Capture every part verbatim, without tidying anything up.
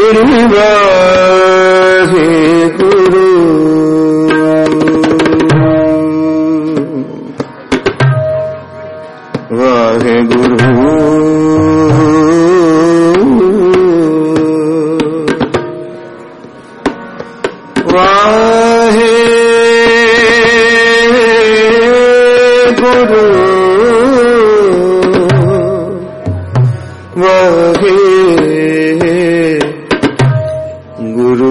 मेरी वाहे गुरु वाहे गुरु वाहे गुरु वाहे गुरु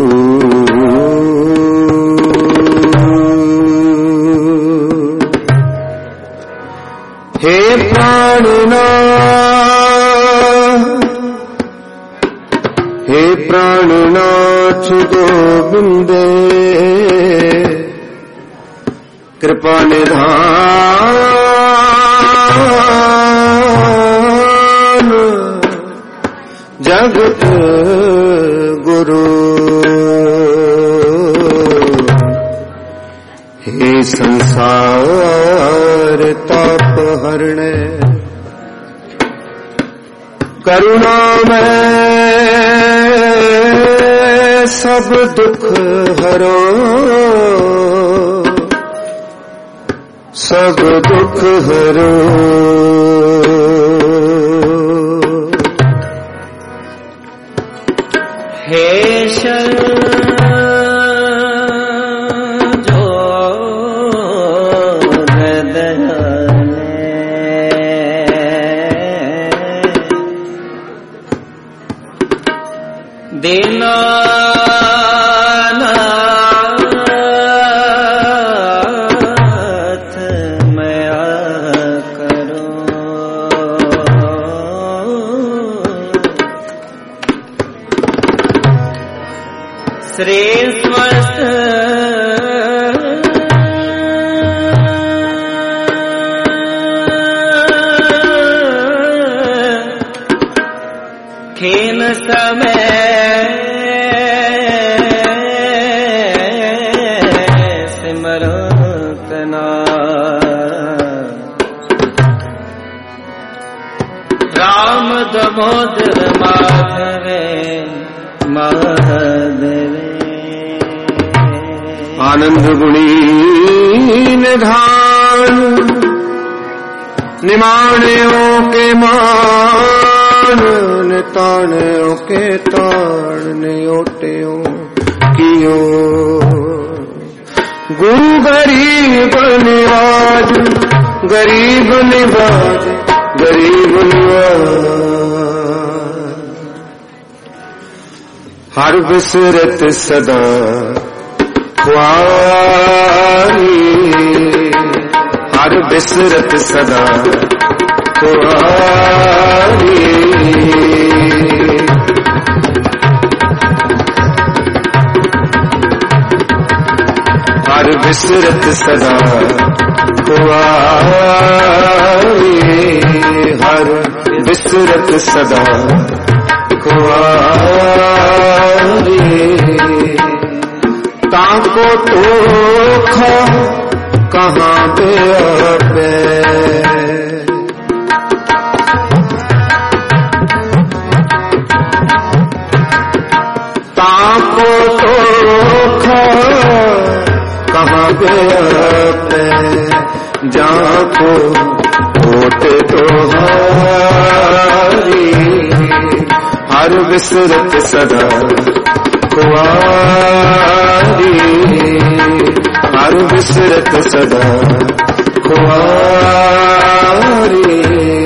हे प्राणनाथ हे प्राणनाथ गोविंदे कृपा निधान जगत गुरु हे संसार ताप हरणे करुणा में सब दुख हरो सब दुख हरो हे जो हृदय दीनानाथ मया करो श्री स्वस्थ खेन समय सिमरतना राम दामोदर माधवे माधवे आनंद गुणी निधान निमाणियों के मान निताणियों के ताण नियोटियों कियो गुरु गरीब निवाज गरीब निवाज गरीब निवाज हर बिसरत सदा खुआरी हर बिसरत सदा खुआरी हर बिसरत सदा खुआरी हर बिसरत सदा खुआरी ताको तो खा कहाँ पे पे ताको तो खा कहाँ पे पे जाको होते तो हारी हर बिसरत सदा खुआरी हर बिसरत सदा खुआरी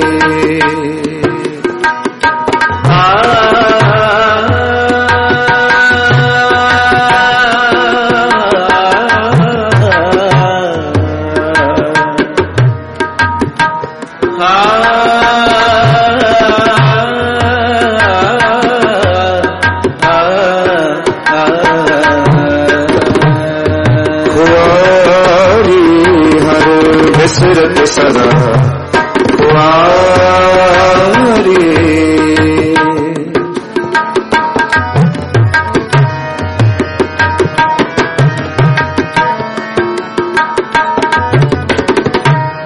बिसरत सदा खुआरी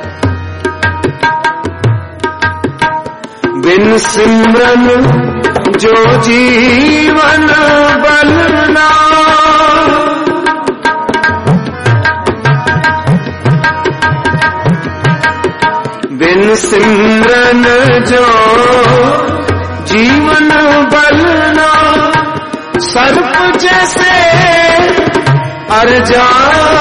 बिन सिमरन जो जीवन बलना बिन सिमरन जो जीवन बलना सर्प जैसे अरजारी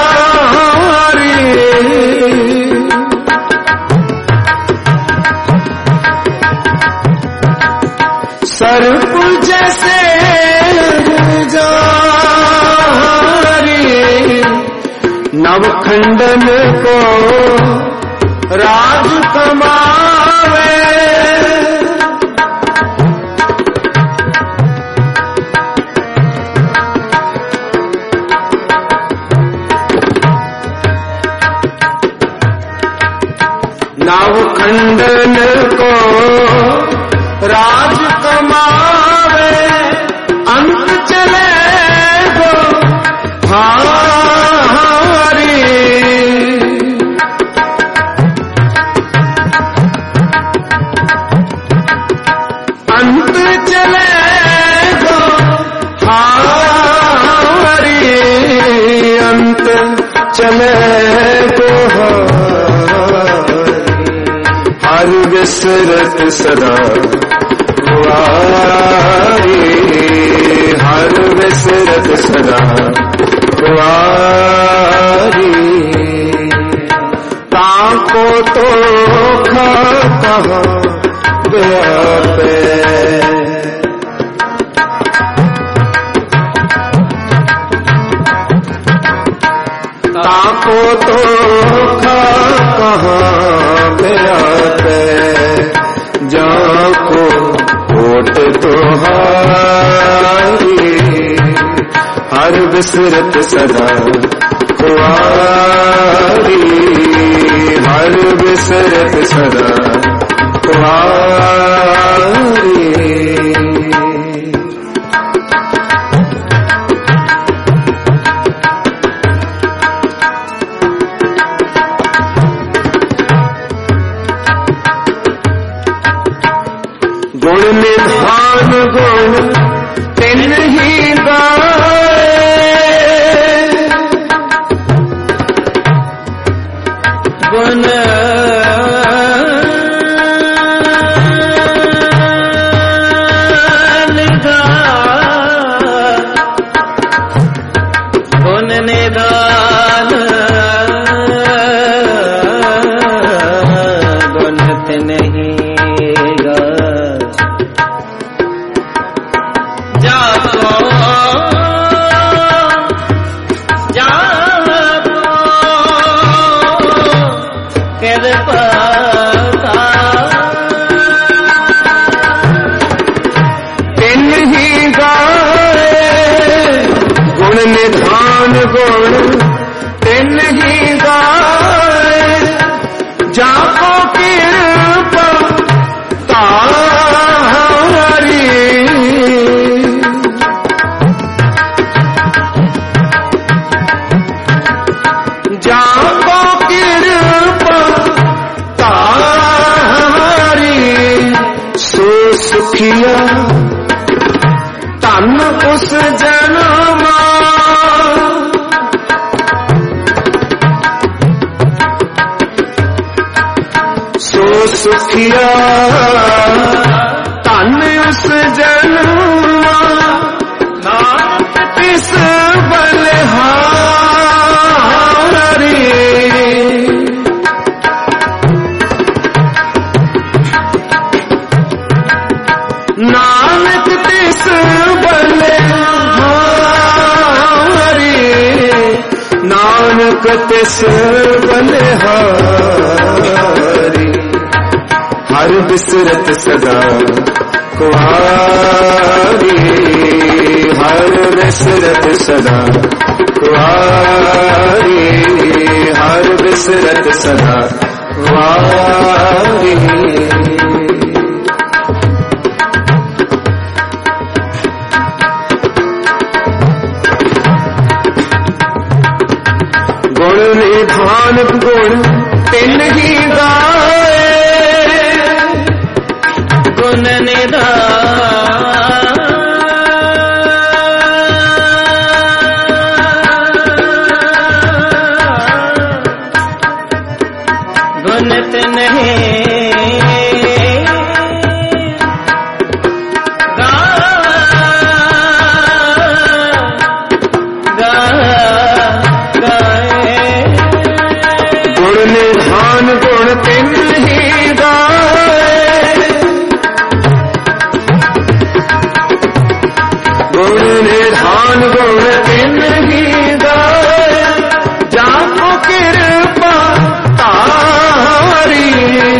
सर्प जैसे अरजारी नवखंडन को राज कमावे नवखंडन को राज कमावे अंत चले गो हारी अंत चले गो हारी अंत चले गो हर विसरत सदा कुआरी हर विसरत सदा कुआरी ताको तो खा कहाँ गया पे ताको तो खा कहाँ गया पे जाको ओट तो हारी हर विसरत सदा कुआरी हर विसरत सदा कुआरी गुण निधान गुण तिन ही गाए गुण निधान गुण निधान गुण तिन ही निधान गुण तिन ही गाए जाको कृपा तारी जाको कृपा तारी सो सुखिया तन उस जनमा सो सुखिया तन उस जनमा नाथ तिस बलिहारी नानक तिस बलिहारी नानक तिस बलिहारी हर विसरत सदा कुआरी हर विसरत सदा कुआरी हर विसरत सदा कुआरी गुण निधान गुण तिन ही गाए गुण निधान गुण निधान गुण तिन्ही गाया, जाको कृपा तारी।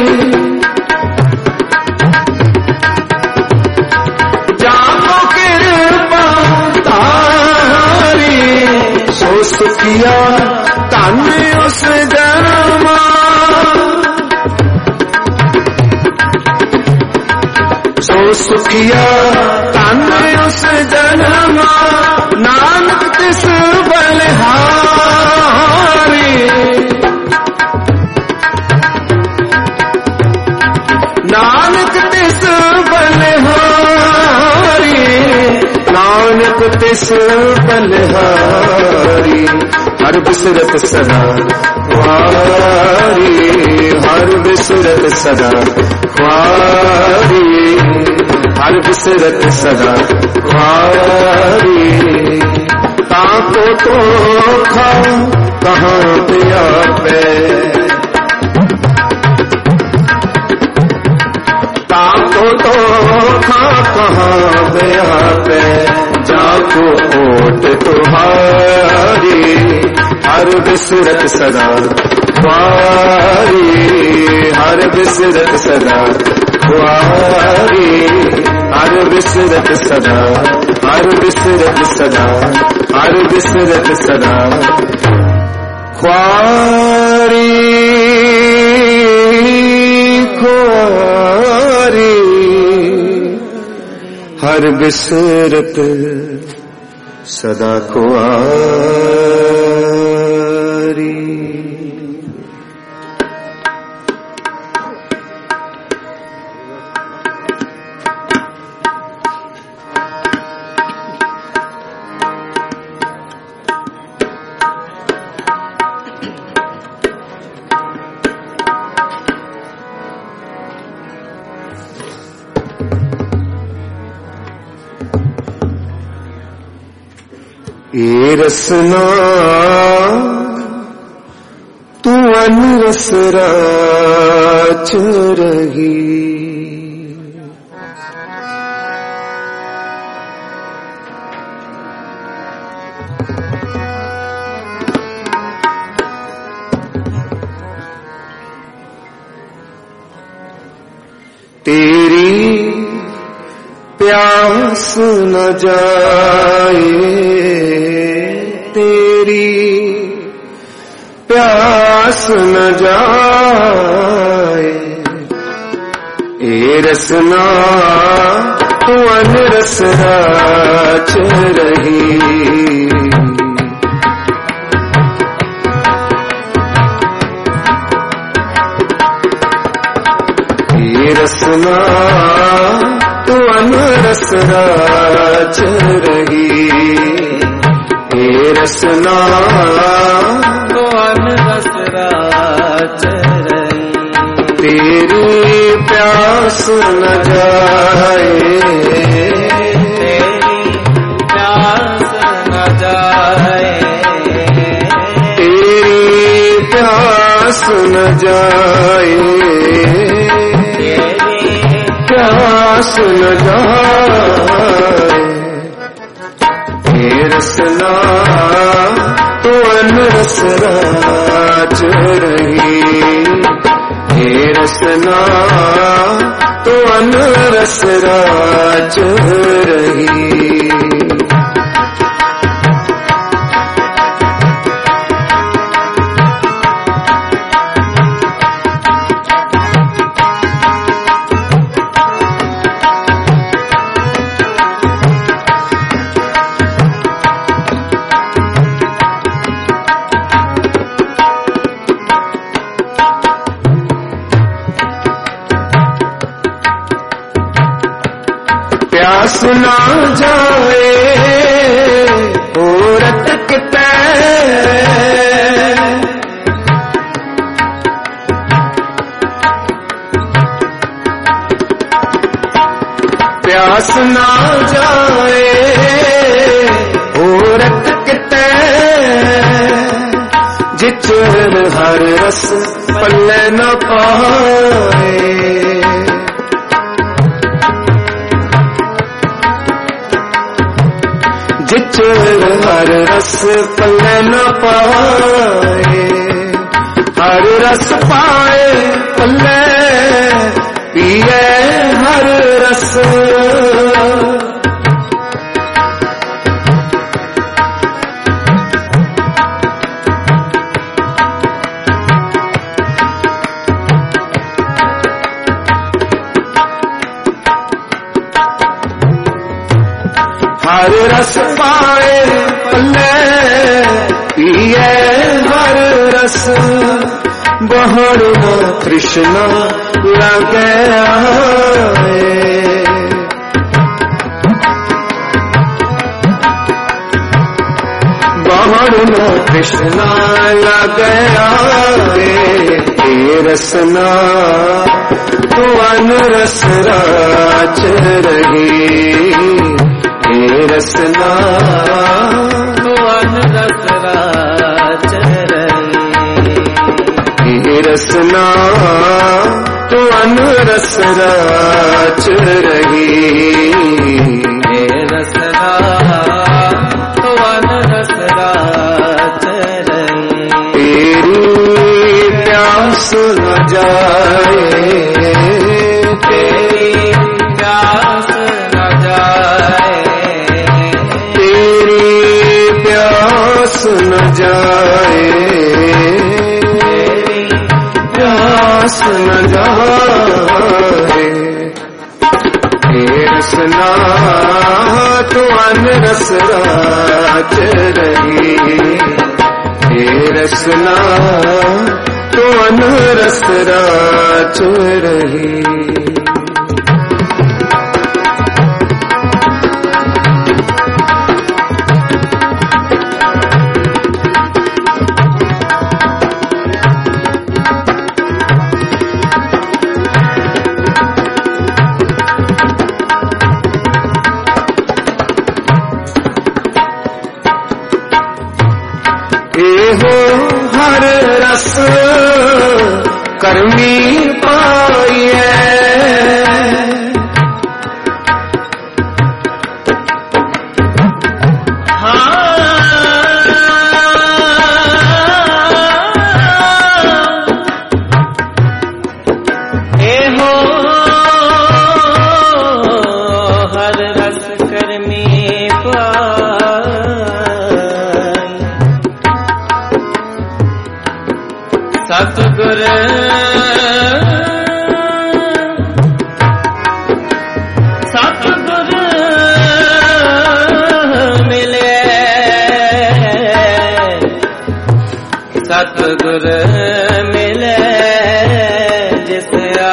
जाको कृपा तारी, सो सुखिया तन उस जन्मा। सो सुखिया तन उस जन्मा, नानक तिस बलिहारी। नानक तिस बलिहारी, नानक तिस बलिहारी। हर बिसरत सदा ख्वारी, हर बिसरत सदा ख्वारी, हर बिसरत सदा ख्वारी। ताको तो खा कहाँ पे आपे, ताको तो खा कहाँ पे आपे, जाको ओट तुम्हारी। हर बिसरत सदा ख्वारी, हर बिसरत सदा ख्वारी, हर बिसरत सदा, हर बिसरत सदा, हर बिसरत सदा ख्वारी। ख्वारी, हर बिसरत सदा ख्वारी। ये रसना तू अनरस राच रही, तेरी प्यास न जाए, तेरी प्यास न जाए। ए रसना तू अनरस राच रही, ए रसना तू अनरस राच रही। हे रसना तो अनरस राच रही, तेरी प्यास न जाए, तेरी प्यास न जाए, तेरी प्यास न जाए, तेरी प्यास न जाए। हे रसना तो अनरस राच रही, हे रसना तो अनरस राच रही। प्यास ना जाए और अटकता, प्यास ना जाए और अटकता, जिचर हर रस पल्ले न पाए। जिचर हर रस पल्ले न पाए, हर रस पाए पल्ले पिए हर रस। हर रस पाए पल्ले पिए हर रस, बहर न कृष्ण लगे आए। बहर न कृष्ण लगे आए, हे रसना तू अनरस राच रही, हे रसना तू अनरस राच रही, हे रसना तू अनरस राच रही, हे रसना तू अनरस राच रही। तेरी प्यास न जाए, तेरी प्यास न जाए, तेरी प्यास न जाए, तेरी प्यास न जाए। हे रसना तू अनरस राच रही, हे रसना तू अनरस राच रही। हो हर रस कर्मी पाइए, हे हो हर रस कर्मी पाई, सतगुर सतगुर मिले, सतगुर मिले जिस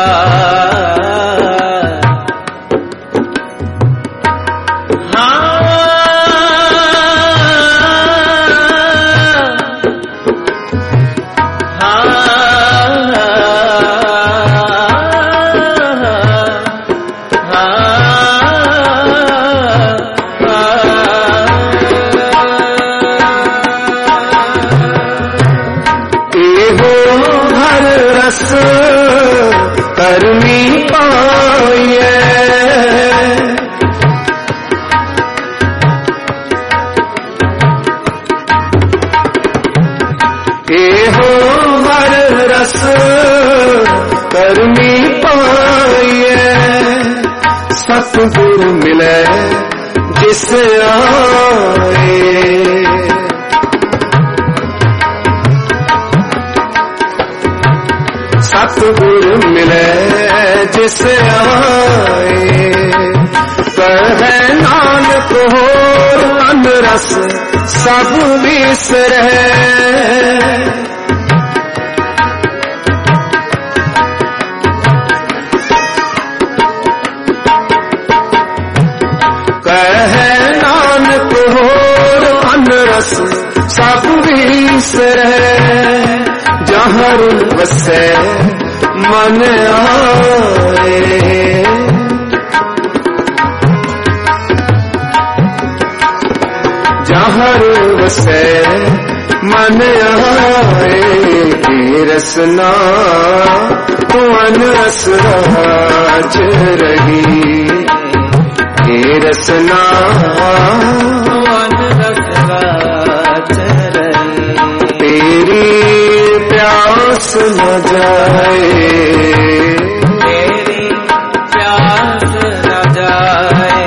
कर्मी पाइए, ए हो हर रस कर्मी पाइए, सतगुर मिले जिस आए, सतगुर मिले जिस आए, कहे नानक हो अनरस सब बिसरे, कहे नानक हो अनरस सब बिसरे, जहाँ बसे मन आए, जहाँ बसे मन आए, की रसना तू अनरस राच रही, की रसना जाए, तेरी प्यास न जाए,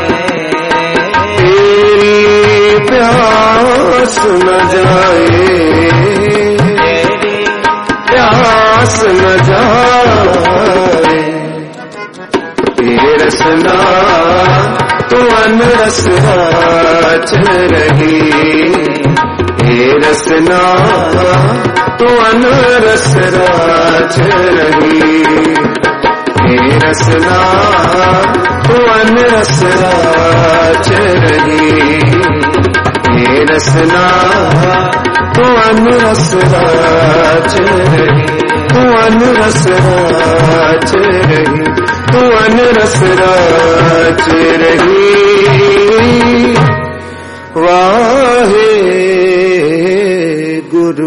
तेरी प्यास न जाए, तेरी प्यास न जाए। ये रसना तो अनरस राच रही, ये रसना तो अनरस राच रही, ये रसना तो अनरस राच रही, ये रसना तो अनरस राच रही, तो अनरस राच रही, तो अनरस राच रही। वाहे गुरु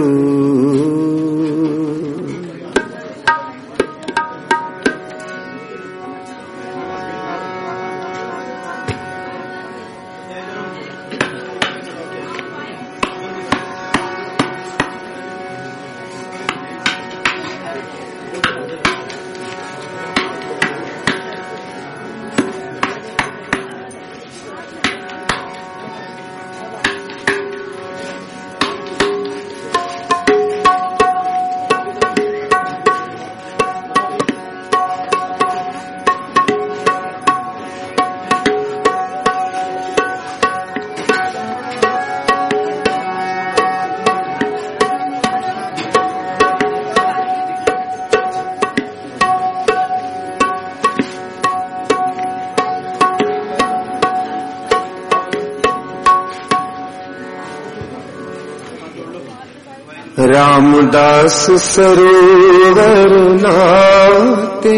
रामदास सरोवर नाते,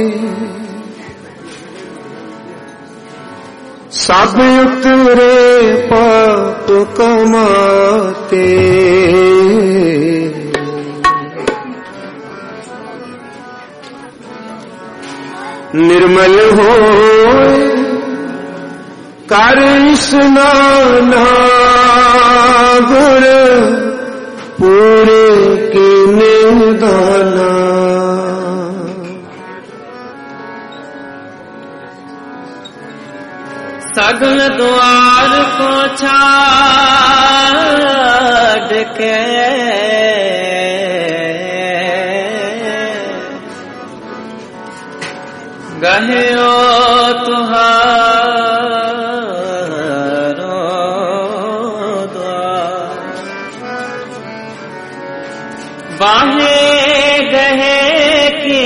सब उतरे पाप कमाते, निर्मल होए कर स्नान गुर पूरे की निदाना। सगल द्वार को छाड़ के गहियो तुहारो द्वार, बाहे गहे की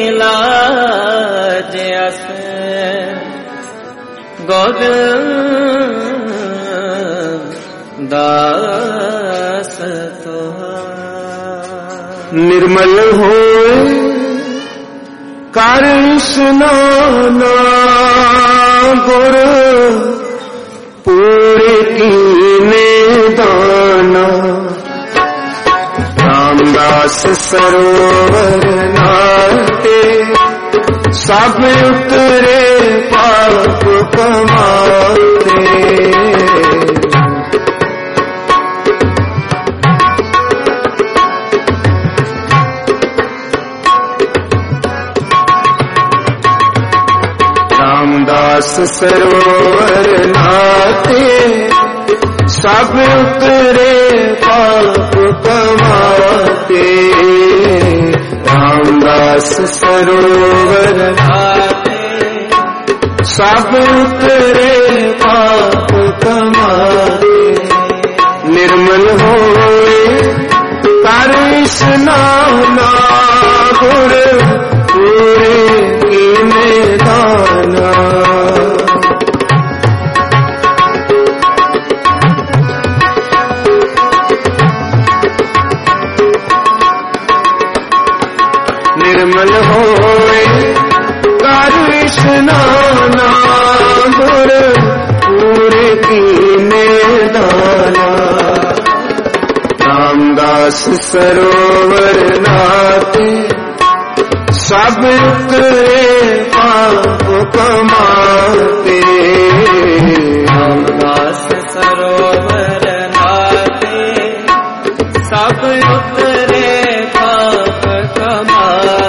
लाज अस गोविंद दास तुहार। निर्मल होए कर स्नान गुर पूरे की निदाना। रामदास सरोवर नाते, सब उतरे पाप कमाते, रामदास सरोवर नाते, सब उतरे पाप कमाते। रामदास सरोवर नाते, सब उतरे पाप कमाते। निर्मल होए कर स्नान गुर पूरे की निदाना। निर्मल होए कर स्नान गुर पूरे की निदाना। रामदास सरोवर नाते, सब उतरे पाप कमाते। रामदास सरोवर नाते, सब उतरे पाप कमाते।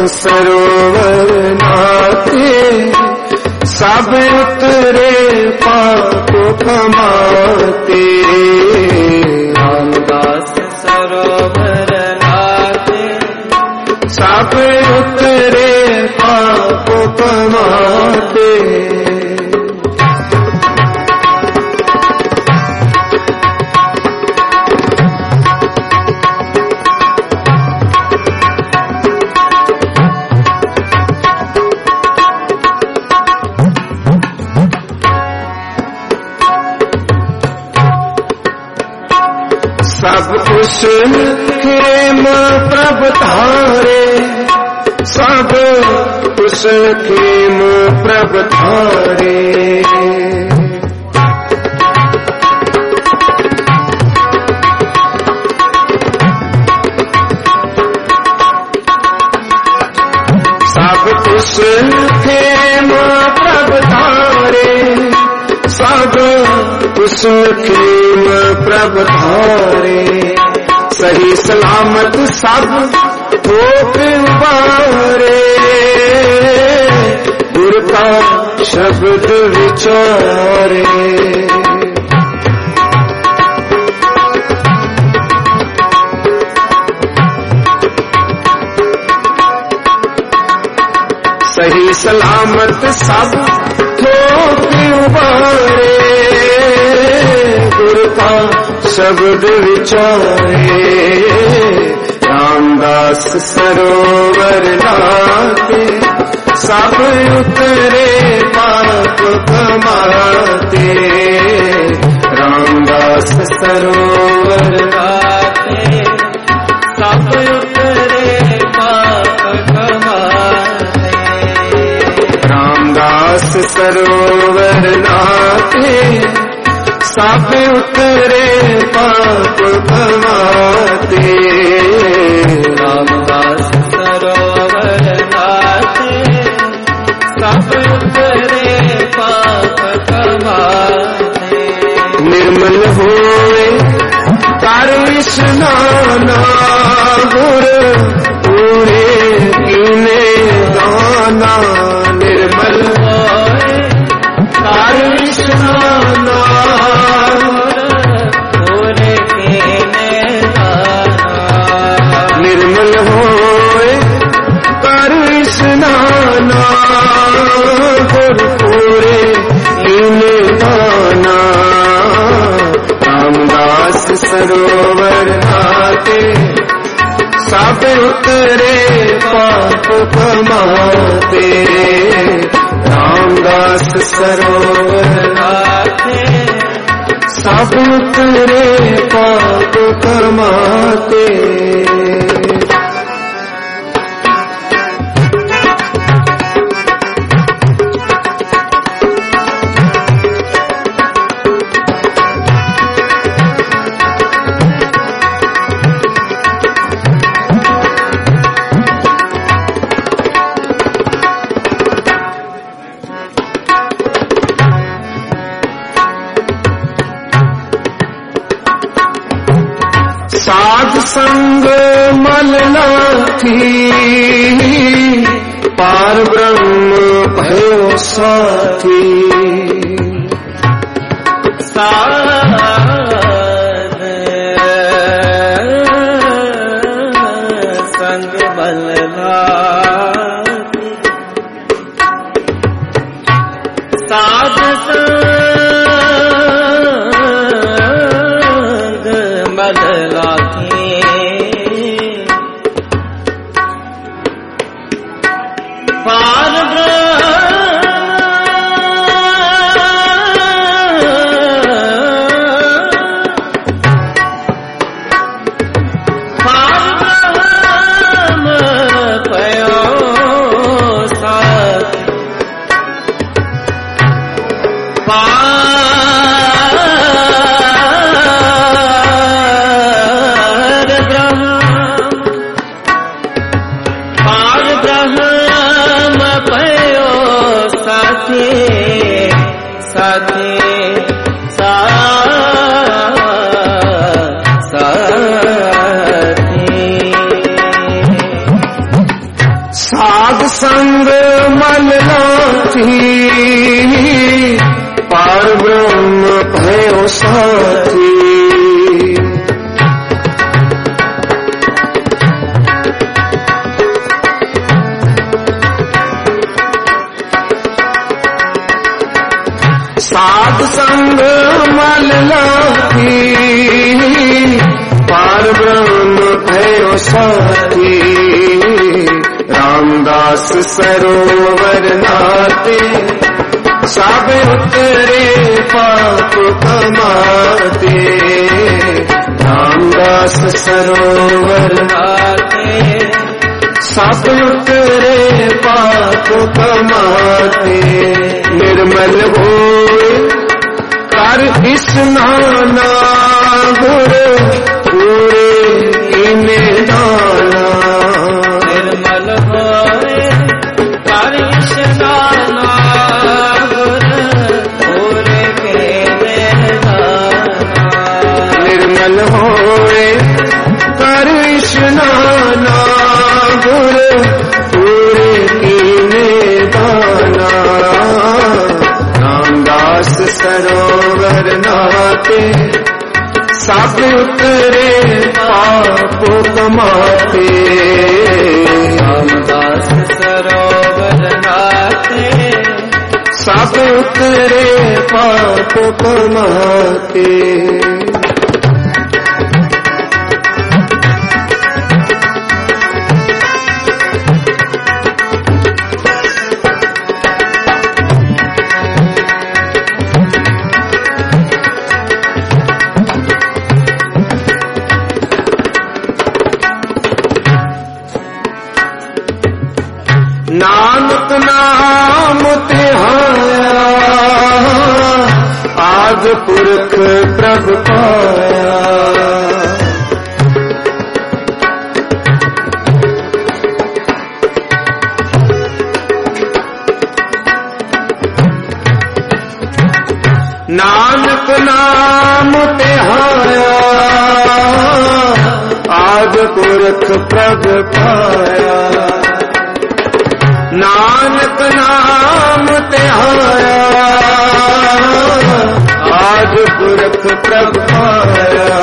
सरोवर नाते, सब उतरे पाप कमाते। रामदास सरोवर नाते, सब उतरे पाप कमाते। सब कुछ खेम प्रभ धारे, सब कुछ खेम प्रभ धारे। सब कुछ खेम प्रभ धारे, सब कुछ खेम प्रभ धारे। सही सलामत सब होक उबारे, गुर का शब्द विचारे। सही सलामत सब होक उबारे, गुर का शब्द विचारे। रामदास सरोवर नाते, सब उतरे पाप कमाते। रामदास सरोवर नाते, सब उतरे पाप कमाते। रामदास सरोवर नाते, सब उतरे पाप कमाते। रामदास सरोवर नाते, सब उतरे पाप कमाते। निर्मल होए कर स्नाना, गुर पूरे कीने दाना। निर्मल होए कर स्नाना, पूरे कीने दाना। निर्मल होए कर स्नाना, गुर पूरे कीने दाना। रामदास सरोवर नाते, सब उतरे पाप कमाते। रामदास सरोवर नाते, सब उतरे पाप कमाते। साध संग मल नाथी, पार ब्रह्म भयो साथी। साध संग मल नाथी, साध संग मल नाथी। पार साध संग मल लागी पार ब्रह्म भयो साथी रामदास सरोवर नाते सब उतरे पाप कमाते रामदास सरोवर नाते सब उतरे पाप कमाते निर्मल होए कर स्नाना गुर पूरे इन्हें दाना निर्मल होए कर स्नाना गुर पूरे इन्हें दाना निर्मल होए कर स्नाना गुर पूरे इन्हें दाना रामदास सरोवर नाते सब उतरे पाप कमाते रामदास सरोवर नाते सब उतरे पाप कमाते नानक नाम तिहाया आद पुरख प्रभ पाया नानक नाम तिहाया आद पुरख प्रभ पाया नानक नाम तिहाया आद पुरख प्रभ पाया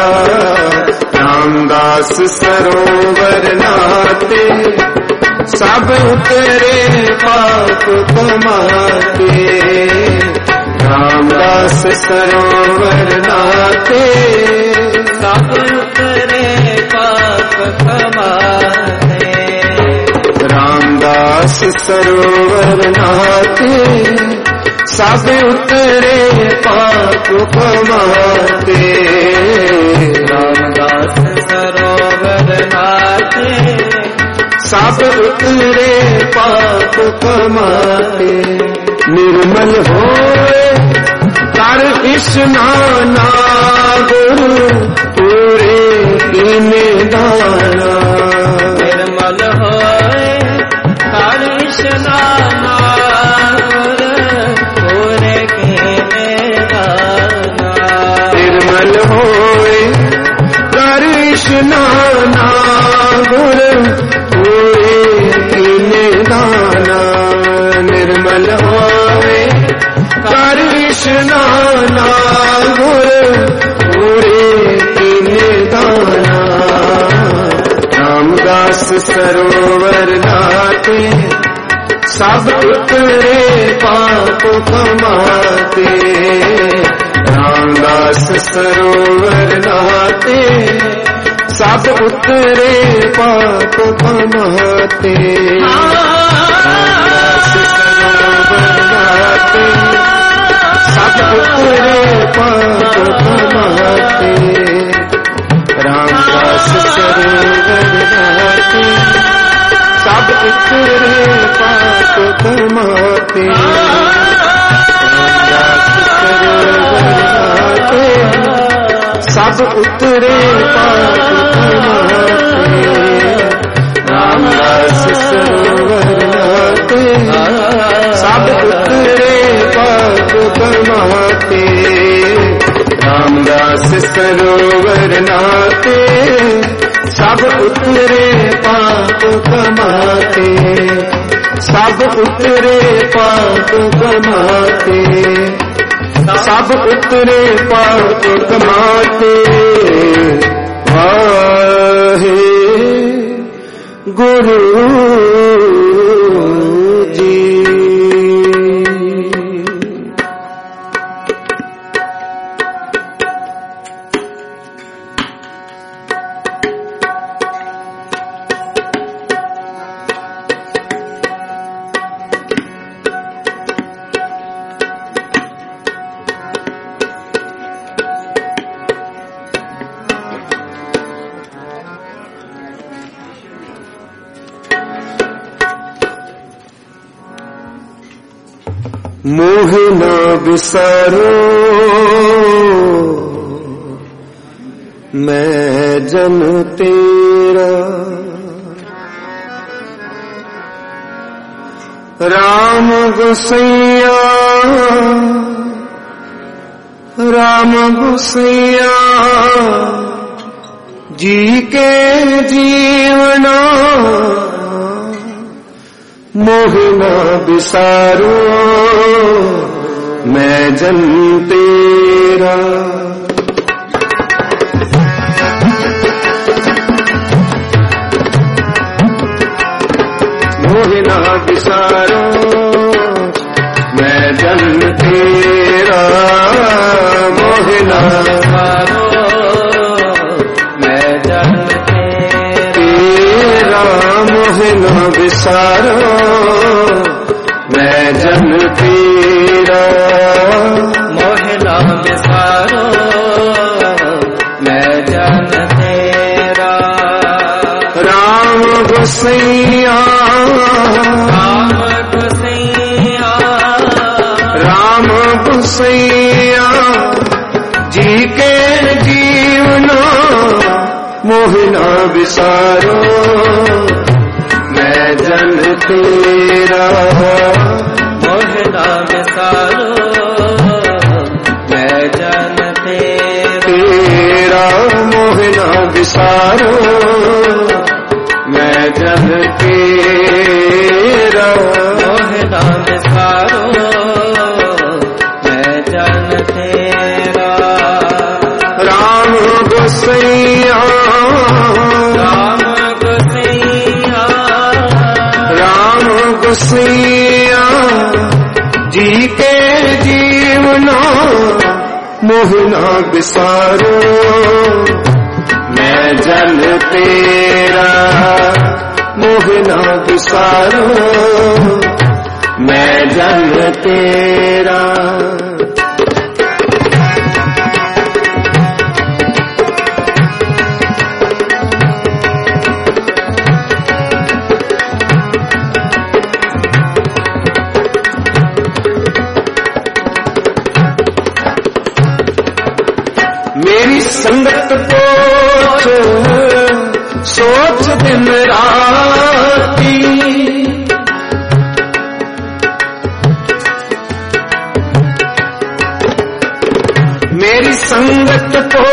रामदास सरोवर नाते सब उतरे पाप कमाते रामदास सरोवर नाते सब उतरे पाप कमाते रामदास सरोवर नाते सब उतरे पाप कमाते रामदास सरोवर नाते सब उतरे पाप कमाते निर्मल होए कर स्नाना गुरु पूरे इन्हें दाना निर्मल होए कर स्नाना गुर पूरे इन्हें दाना निर्मल होए कर स्नाना गुरु पूरे इन्हें दाना निर्मल होए कर स्नाना गुरु पूरे इन्हें दाना रामदास सरोवर नाते सब उतरे पाप कमाते रामदास सरोवर नाते सब उतरे पाप कमाते रामदास सरोवर नाते सब उतरे पाप कमाते रामदास सरोवर नाते सब उतरे पाप कमाते रामदास सरोवर नाते सब उतरे पाप कमाते रामदास सरोवर नाते सब उतरे पाप कमाते रामदास सरोवर नाते सब उतरे पाप कमाते सब उतरे पाप कमाते सब उतरे पाप कमाते वाहे गुरु जी। मोह न बिसारो मैं जन तेरा, राम गोसैया राम गोसैया जी के जीवना मोह न बिसारो मैं जन तेरा। मोह न बिसारो मैं जन तेरा, मोह न बिसारो मैं जन तेरा, मोह न बिसारो मैं जन तेरा, मोह न बिसारो मैं जन तेरा। राम गोसैया राम गोसैया राम गोसैया जी के जीवना मोह न बिसारो मैं जन तेरा, मोह न बिसारो मैं जन तेरा, मोह न बिसारो मैं जन तेरा, मोह न बिसारो मैं जन तेरा। राम गोसैया राम गोसैया राम गोसैया जी के जीवना मोह न बिसारो मैं जन तेरा, मोह न बिसारो मैं जन तेरा। मेरी संगत को सोच दिन राती, मेरी संगत को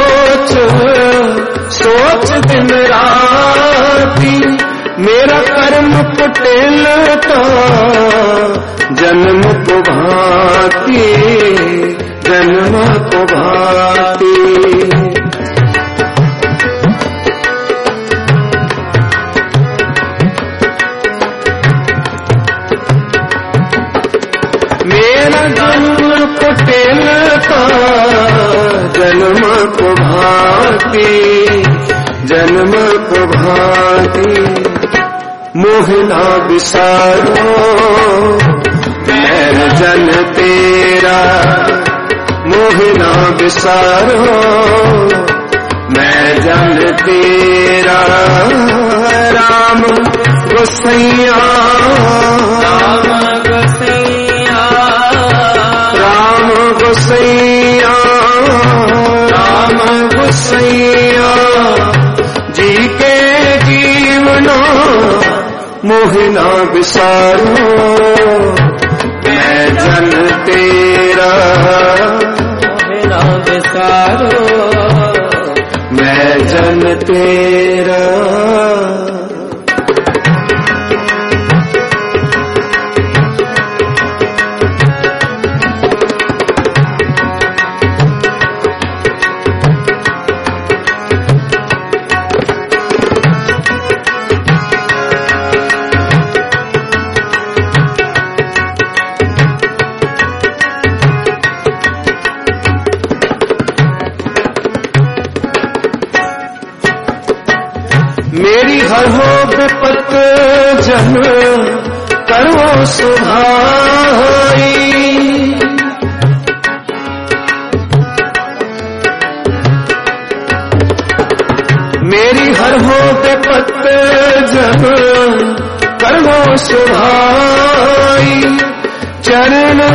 सोच दिन राती, मेरा कर्म कुटिलता जन्म को भांति, जन्म को भांति। मेरा जन्म कुटिलता जन्म को भांति, जन्म को भांति। मोह न बिसारो मैं जन तेरा, मोह न बिसारो मैं जन तेरा। राम गोसैया राम गोसैया राम गोसैया राम गोसैया जी के जीवना मोह न बिसारो मैं जन तेरा, मोह न बिसारो मैं जन तेरा। मेरी हर हो विपत जन करो सुधाई, मेरी हर हो विपत जन करो सुधाई, चरण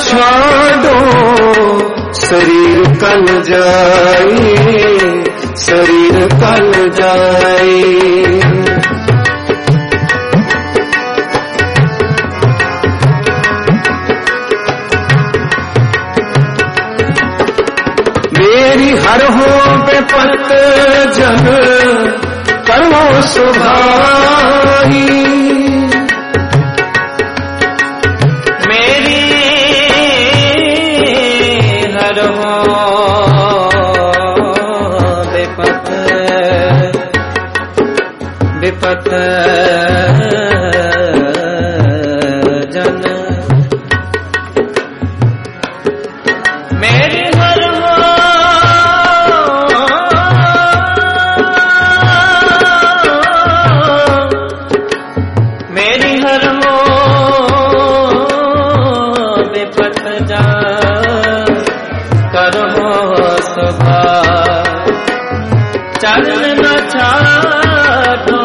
छाड़ो शरीर कल जाए, शरीर कल जाए। मेरी हर हो बेपत जन करो सुभाई, मेरी हर हो बेपत बेपत जन, मेरी हर हो मेरी हर हो बेपत जान करो सुभा, चरण न छाड़ो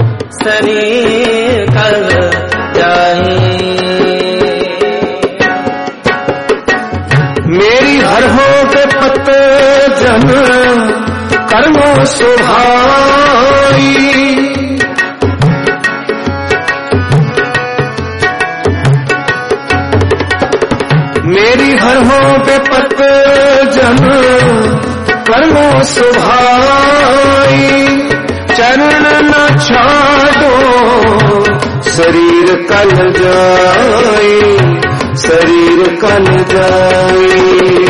शरीर कल जाए। मेरी हर हो बेपत जन कर्मो सुभाई, मेरी हर हो बेपत जन कर्मो सुभाई, चरण न छाड़ो शरीर कल जाए, शरीर कल जाए।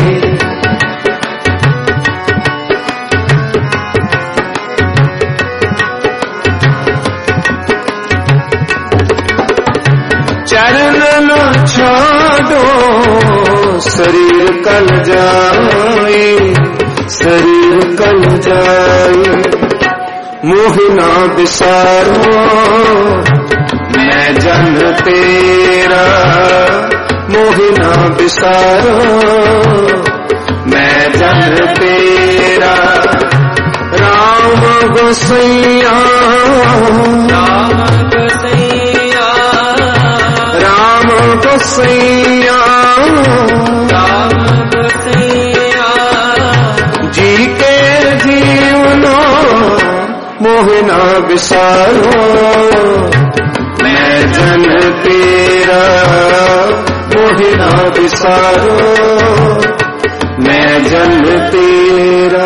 चरण न छाड़ो शरीर कल जाए, शरीर कल जाए। मोहिना बिसारो मैं जन तेरा, मोहिना बिसारो मैं जन तेरा। राम गोसैया राम गोसैया, राम गोसैया, राम गोसैया, जी के जीवनो मोहिना बिसारो मैं जन तेरा, मोहिना बिसारो मैं जन तेरा।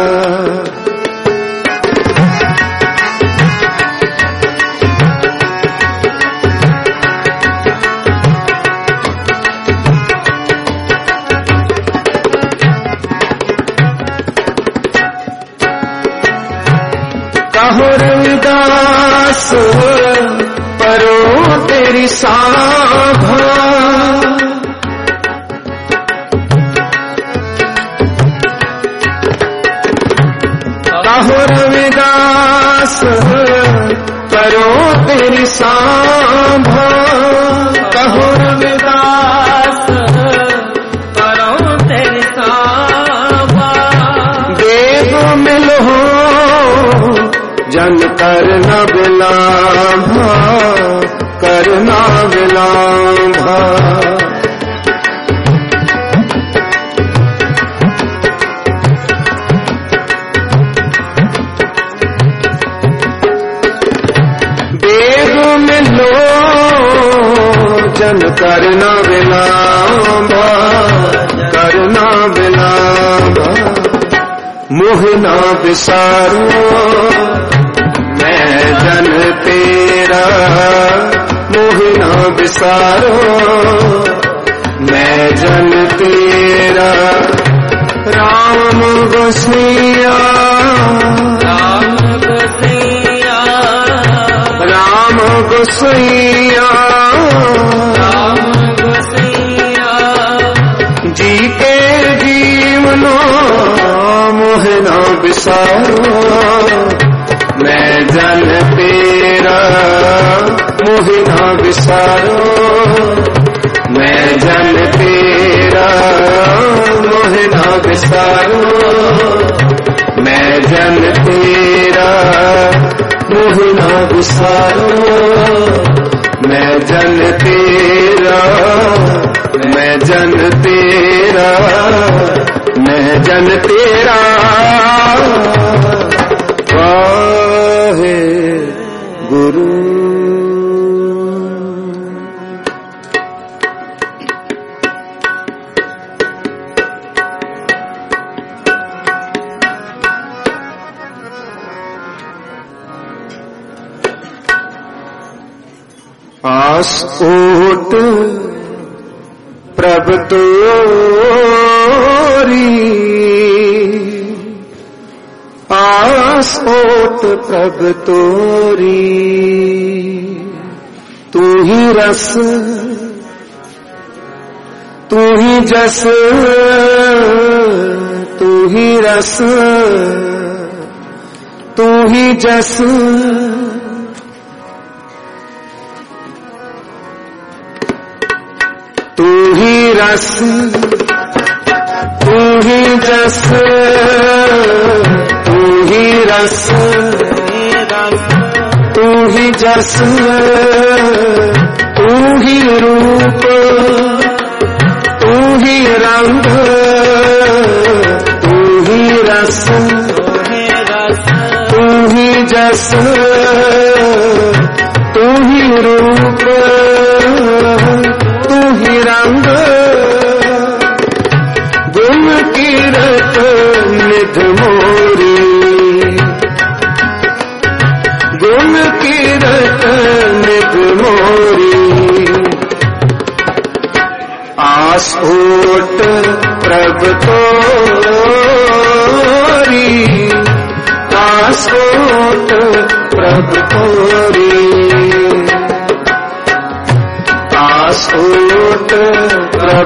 कहो रविदास परो तेरी साभा, कहो रविदास परो तेरी साभा, कहो रविदास करो तेरी साभा। देव मिलो जन करना विलाभा, करना विलाभा। देव मिलो जन करना विलाभा, करना विलाभा। मोहिना बिसारो मैं जन तेरा, मोहिना बिसारो मैं जन तेरा। राम गोसैया, राम गोसैया, राम गोसैया, राम गोसैया, जी के जीवनो मोहिना बिसारो मैं जन तेरा, मोहिना बिसारो मैं जन तेरा, मोहिना बिसारो मैं जन तेरा, मोहिना बिसारो मैं जन तेरा, मैं जन तेरा, मैं जन तेरा, वाहे गुरु। आस ओट प्रभ तोरी, आस ओट प्रभ तोरी, तू ही रस, तू ही जस, तू ही रस, तू ही जस, तू ही रस, तू ही जस, तू ही रस, तू ही जस, तू ही रूप, तू ही रंग, तू ही रस, तू ही जस, तू ही रूप, तू ही रंग, गुण कीरत निध मोरी, गुण कीरत निध मोरी, आस ओट प्रभ तोरी, आस ओट प्रभ तोरी, आस ओट प्रभ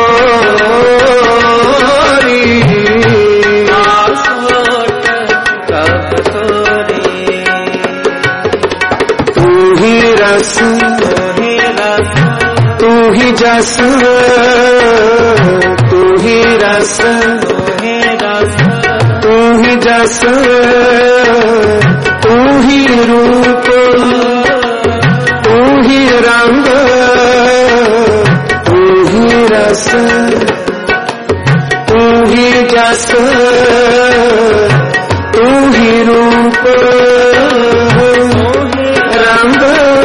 तोरी, आस ओट प्रभ तोरी, तू ही रस, तू ही जस, तू ही रस, तू ही जस, तू ही रूप, तू ही रंग, तू ही रस, तू ही जस, तू ही रूप, रंग,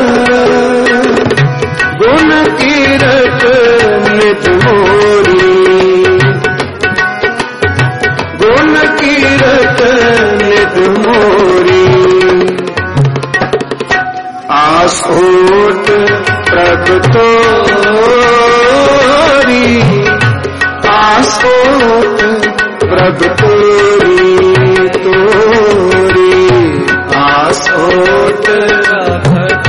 गुण कीरत नित मोरी, गुण कीरत नित मोरी, आस ओट प्रभ तोरी, आस ओट प्रभ तोरी, तोरी, आस ओट प्रभ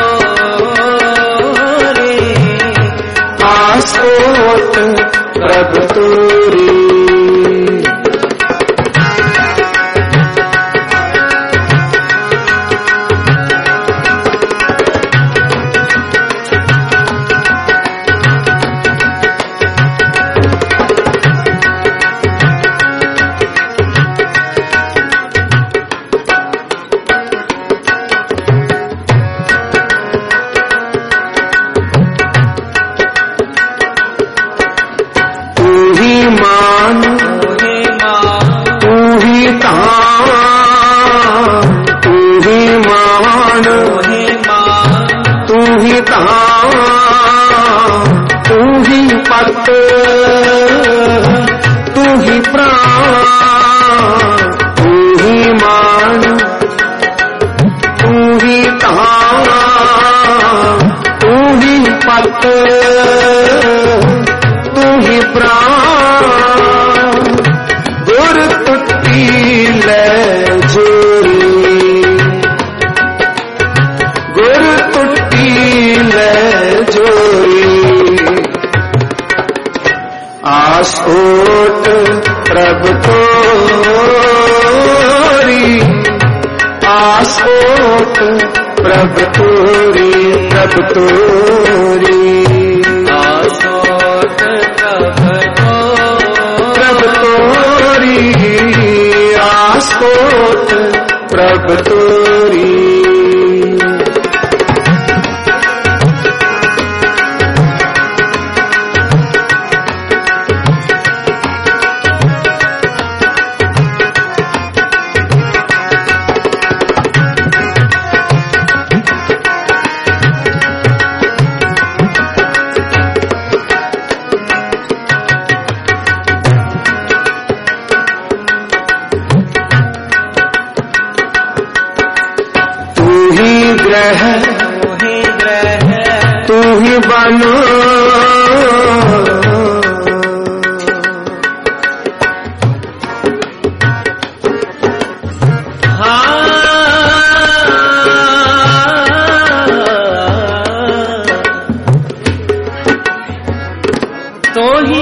तोरी, आस ओट प्रभ तोरी। प्रभ तोरी प्रभ तोरी आसोत प्रभ प्रभ तोरी आसोत प्रभ तोरी ग्रह तू ही ग्रह तू ही बन तो ही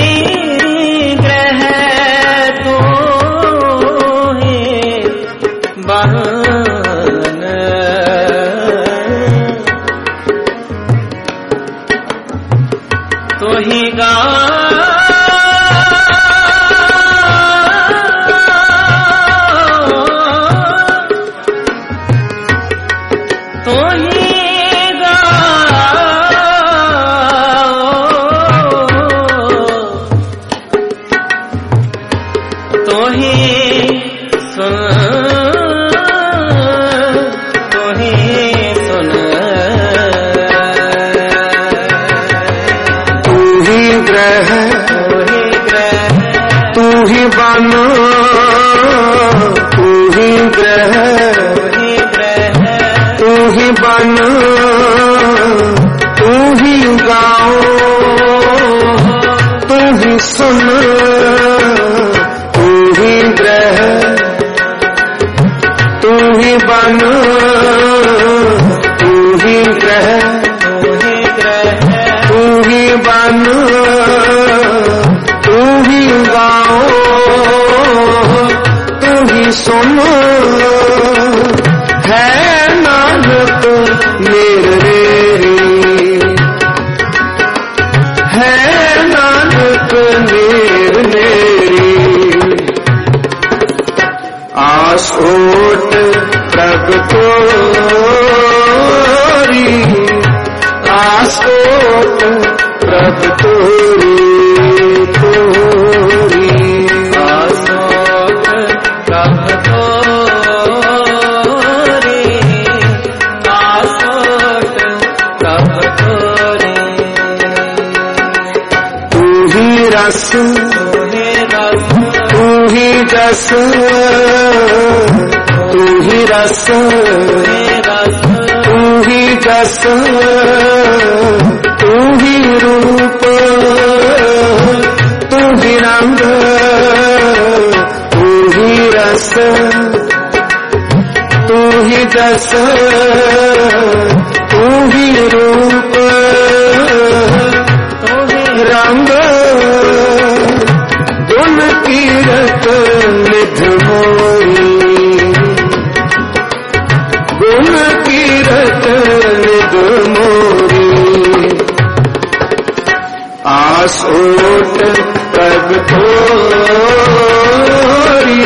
ग्रह तो ही बहन तो ही गा तो ही तो ही सुन तो ही सुन तू ही ग्रह तू ही ग्रह तू ही बन तू ही ग्रह तू ही ग्रह तू ही बन तू ही गाओ तू ही सुन तू ही बन तू ही ग्रह तू ही ग्रह तू ही बन तू ही गाओ तू ही सुन है नानक मेरे है नानक मेरे मेरी आसोट प्रभ तोरी आसोट प्रभ तोरी तोरी आसोट प्रभ तोरी आसोट प्रभ तोरी तू ही रस तू ही रस तू ही जस तू ही रस तू ही जस तू ही रूप तू ही रंग तू ही रस तू ही जस तू ही रूप तू ही रंग गुण कीरत निध मोरी गुण कीरत निध मोरी आसोट प्रभ तोरी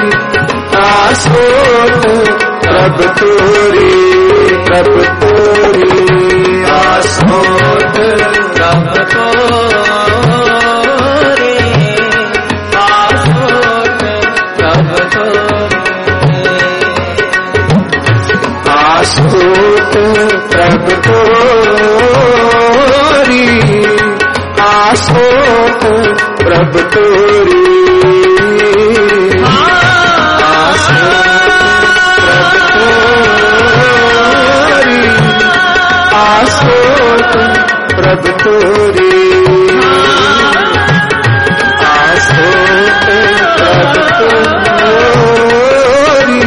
आसोट प्रभ तोरी प्रभ तोरी आसोट प्रभ तोरी आसोट प्रभ तोरी आसोट प्रभ तोरी आसोट प्रभ तोरी आसोट प्रभ तोरी आसोट प्रभ तोरी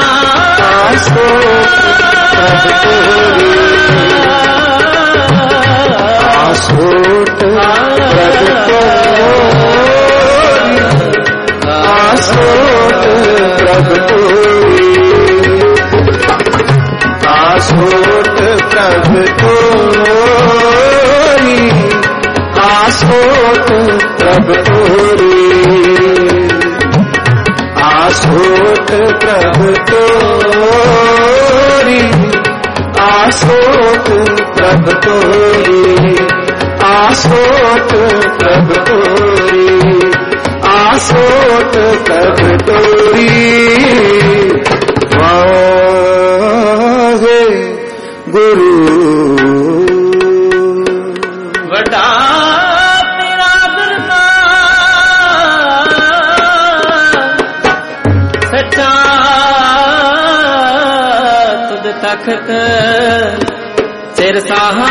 आसोट प्रभ तोरी आसोट प्रभ तोरी आसोट प्रभ तोरी आसोट प्रभ तोरी आसोट प्रभ तोरी आसोट प्रभ तोरी आसोट प्रभ तोरी आसोट प्रभ तोरी आसोट प्रभ तोरी वाहे गुरु वटा तेरा दरबार सच्चा तुझ ਤਖਤ ਸਿਰ ਸਾਹਾ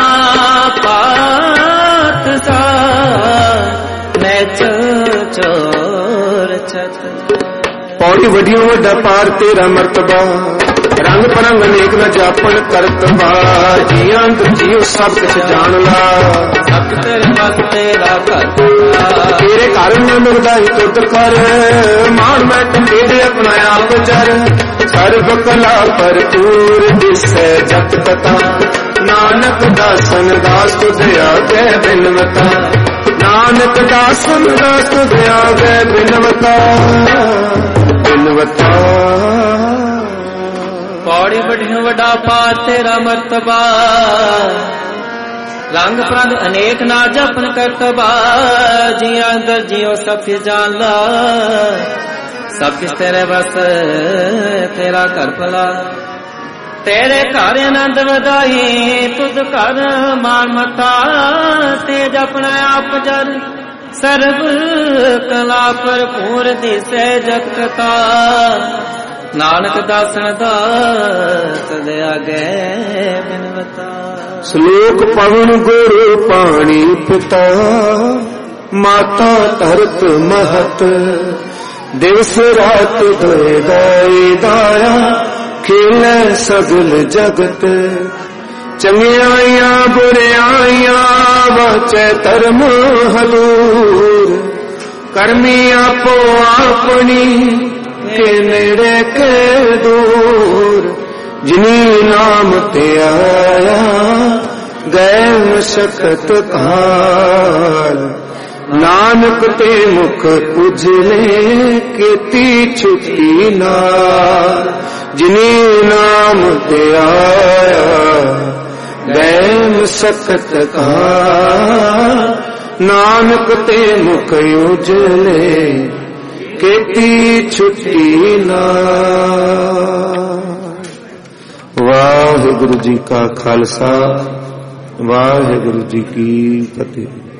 ਪਾਤ ਸਾ ਮੈਚ ਚੋਰ ਛਤ। ਪੌੜੀ ਵੱਡੀਓ ਵੱਡਾ ਪਾਰ ਤੇਰਾ ਮਰਤਬਾ ਰੰਗ ਪਰੰਗ ਅਨੇਕ ਨਾ ਜਾਪਣ ਕਰਤਬਾ ਜੀਆਂ ਜੀਉ ਸਭ ਕੁਛ ਜਾਣ ਲਾ ਸਭ ਤੇਰੇ ਬਸ ਤੇਰਾ ਘਰ ਤੇਰੇ ਘਰ ਨੂੰ ਮਿਲਦਾਈ ਤੁਧ ਕਰ ਮਾਣ ਮੈਂ ਟੰਗੇ ਦੇ ਆਪਣਾ ਆਪ ਜਰ ਸਰਬ ਕਲਾ ਭਰਪੂਰ ਦਿਸੈ ਜਤ ਕਥਾ ਨਾਨਕ ਦਾਸਨ ਦਾਸ ਤੁਧ ਆਗੇ ਬਿਨਵਤਾ ਨਾਨਕ ਦਾਸਨ ਦਾਸ ਤੁਧ ਆਗੇ ਬਿਨਵਤਾ ਬਿਨਵਤਾ। ਪੌੜੀ ਵੱਡੀ ਵੱਡਾ ਪਾਰ ਤੇਰਾ ਮਰਤਬਾ ਰੰਗ ਪ੍ਰੰਗ ਅਨੇਕ ਨਾ ਜਪਨ ਕਰਤਬਾ ਜੀਆਂ ਅੰਦਰ ਜਿਉ ਸਭ ਕੇ ਜਾਣ ਲਾ ਸਭ ਕਿਸ ਤੇਰੇ ਬਸ ਤੇਰਾ ਘਰ ਭਲਾ ਤੇਰੇ ਘਰ ਆਨੰਦ ਵਧਾਈ ਤੁਧ ਘਰ ਮਾਨ ਮਤਾ ਤੇਜ ਆਪਣਾ ਆਪ ਜਰ ਸਰਬ ਕਲਾ ਭਰਪੂਰ ਦਿਸੈ ਜਗਤ ਕਾ ਨਾਨਕ ਦਾਸਨ ਦਾਸ ਦੇ ਆਗੇ ਬਿਨਵਤਾ। ਸ਼ਲੋਕ ਪਵਨ ਗੁਰੂ ਪਾਣੀ ਪਿਤਾ ਮਾਤਾ ਧਰਤ ਮਹਤ ਦਿਵਸ ਰਾਤ ਦੋਇ ਦਾਈ ਦਾਇਆ ਖੇਲੇ ਸਗਲ ਜਗਤ ਚੰਗਿਆਈਆਂ ਬੁਰਿਆਈਆਂ ਵਾਚੈ ਧਰਮ ਹਦੂਰ ਕਰਮੀ ਆਪੋ ਆਪਣੀ ਕੇ ਨੇੜੇ ਕੇ ਦੂਰ ਜਿਨੀ ਨਾਮ ਤੇ ਆਇਆ ਗਏ ਮਸ਼ਕਤ ਕਾਲ ਨਾਨਕ ਤੇ ਮੁਖ ਉਜਲੇ ਕੀਤੀ ਛੁੱਟੀ ਨਾਲ ਜਿਨੀ ਨਾਮ ਤੇ ਆਇਆ ਗਏ ਮਸ਼ਕਤ ਕਾਲ ਨਾਨਕ ਤੇ ਮੁਖ ਉਜਲੇ ਕੀਤੀ ਛੁੱਟੀ ਨਾਲ। ਵਾਹਿਗੁਰੂ ਜੀ ਕਾ ਖਾਲਸਾ ਵਾਹਿਗੁਰੂ ਜੀ ਕੀ ਫਤਿਹ।